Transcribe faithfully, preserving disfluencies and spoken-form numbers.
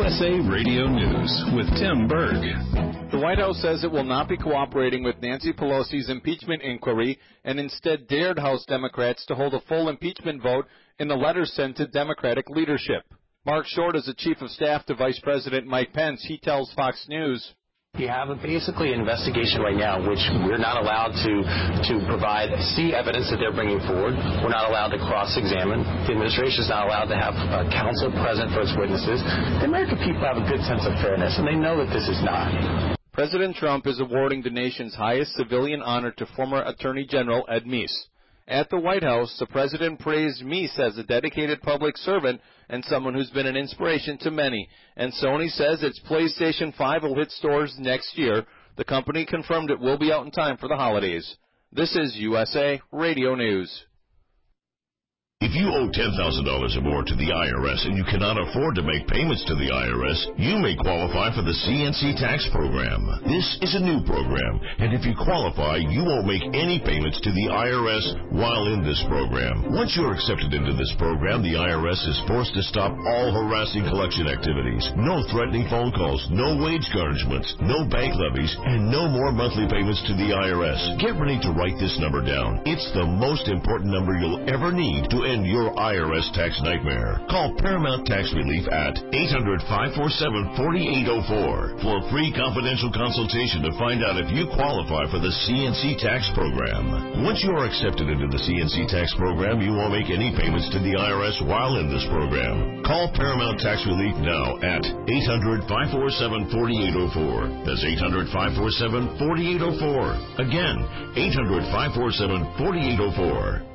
U S A Radio News with Tim Berg. The White House says it will not be cooperating with Nancy Pelosi's impeachment inquiry and instead dared House Democrats to hold a full impeachment vote in a letter sent to Democratic leadership. Mark Short is the Chief of Staff to Vice President Mike Pence. He tells Fox News, You have a basically an investigation right now, which we're not allowed to to provide, see evidence that they're bringing forward. We're not allowed to cross-examine. The administration is not allowed to have uh, counsel present for its witnesses. The American people have a good sense of fairness, and they know that this is not. President Trump is awarding the nation's highest civilian honor to former Attorney General Ed Meese. At the White House, the president praised Meese as a dedicated public servant and someone who's been an inspiration to many. And Sony says its PlayStation five will hit stores next year. The company confirmed it will be out in time for the holidays. This is U S A Radio News. If you owe ten thousand dollars or more to the I R S and you cannot afford to make payments to the I R S, you may qualify for the C N C tax program. This is a new program, and if you qualify, you won't make any payments to the I R S while in this program. Once you're accepted into this program, the I R S is forced to stop all harassing collection activities. No threatening phone calls, no wage garnishments, no bank levies, and no more monthly payments to the I R S. Get ready to write this number down. It's the most important number you'll ever need to end your I R S tax nightmare. Call Paramount Tax Relief at eight hundred, five four seven, four eight zero four for a free confidential consultation to find out if you qualify for the C N C tax program. Once you are accepted into the C N C tax program, you won't make any payments to the I R S while in this program. Call Paramount Tax Relief now at eight hundred, five four seven, four eight zero four. That's eight hundred, five four seven, four eight zero four. Again, eight hundred, five four seven, four eight zero four.